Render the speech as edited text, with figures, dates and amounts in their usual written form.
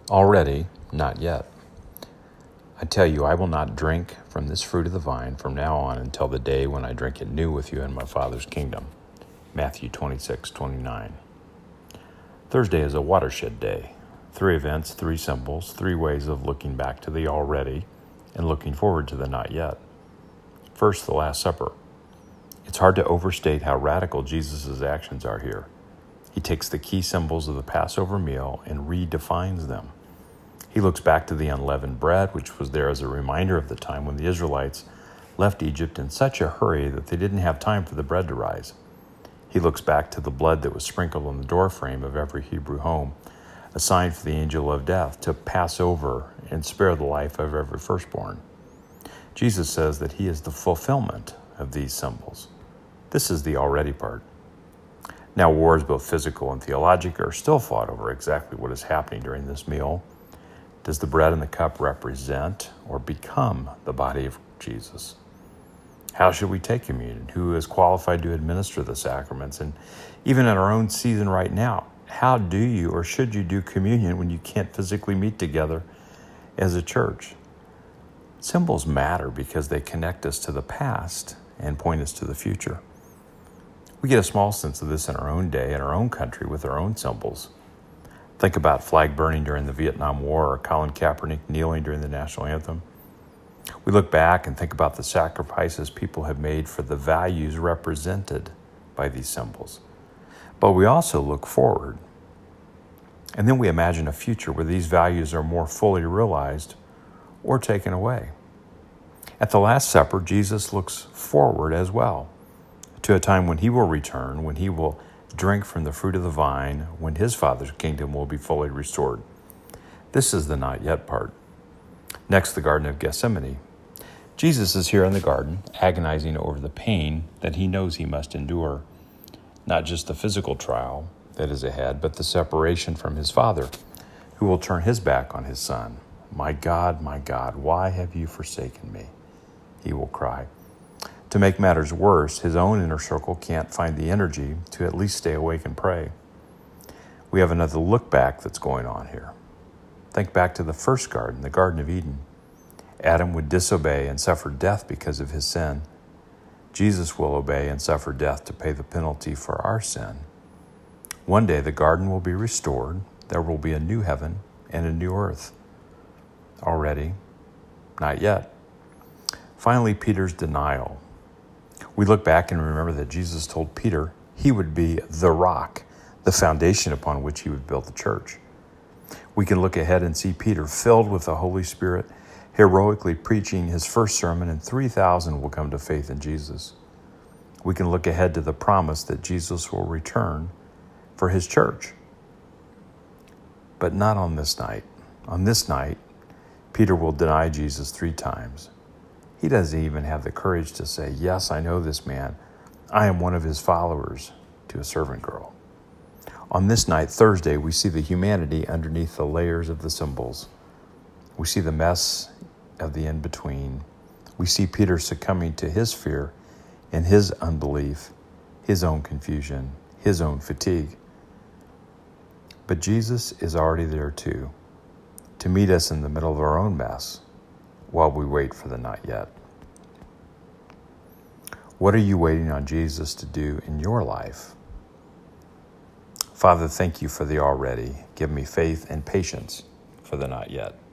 Already, not yet. I tell you, I will not drink from this fruit of the vine from now on until the day when I drink it new with you in my Father's kingdom. Matthew 26:29. Thursday is a watershed day. 3 events, 3 symbols, 3 ways of looking back to the already and looking forward to the not yet. First, the Last Supper. It's hard to overstate how radical Jesus' actions are here. He takes the key symbols of the Passover meal and redefines them. He looks back to the unleavened bread, which was there as a reminder of the time when the Israelites left Egypt in such a hurry that they didn't have time for the bread to rise. He looks back to the blood that was sprinkled on the doorframe of every Hebrew home, a sign for the angel of death to pass over and spare the life of every firstborn. Jesus says that he is the fulfillment of these symbols. This is the already part. Now, wars, both physical and theological, are still fought over exactly what is happening during this meal. Does the bread and the cup represent or become the body of Jesus? How should we take communion? Who is qualified to administer the sacraments? And even in our own season right now, how do you or should you do communion when you can't physically meet together as a church? Symbols matter because they connect us to the past and point us to the future. We get a small sense of this in our own day, in our own country, with our own symbols. Think about flag burning during the Vietnam War or Colin Kaepernick kneeling during the national anthem. We look back and think about the sacrifices people have made for the values represented by these symbols. But we also look forward. And then we imagine a future where these values are more fully realized or taken away. At the Last Supper, Jesus looks forward as well to a time when he will return, when he will drink from the fruit of the vine, when his Father's kingdom will be fully restored. This is the not yet part. Next, the Garden of Gethsemane. Jesus is here in the garden, agonizing over the pain that he knows he must endure. Not just the physical trial that is ahead, but the separation from his Father, who will turn his back on his Son. My God, why have you forsaken me? He will cry. To make matters worse, his own inner circle can't find the energy to at least stay awake and pray. We have another look back that's going on here. Think back to the first garden, the Garden of Eden. Adam would disobey and suffer death because of his sin. Jesus will obey and suffer death to pay the penalty for our sin. One day the garden will be restored. There will be a new heaven and a new earth. Already, not yet. Finally, Peter's denial. We look back and remember that Jesus told Peter he would be the rock, the foundation upon which he would build the church. We can look ahead and see Peter filled with the Holy Spirit, heroically preaching his first sermon, and 3,000 will come to faith in Jesus. We can look ahead to the promise that Jesus will return for his church. But not on this night. On this night, Peter will deny Jesus 3 times. He doesn't even have the courage to say, yes, I know this man. I am one of his followers, to a servant girl. On this night, Thursday, we see the humanity underneath the layers of the symbols. We see the mess of the in-between. We see Peter succumbing to his fear and his unbelief, his own confusion, his own fatigue. But Jesus is already there too, to meet us in the middle of our own mess while we wait for the not yet. What are you waiting on Jesus to do in your life? Father, thank you for the already. Give me faith and patience for the not yet.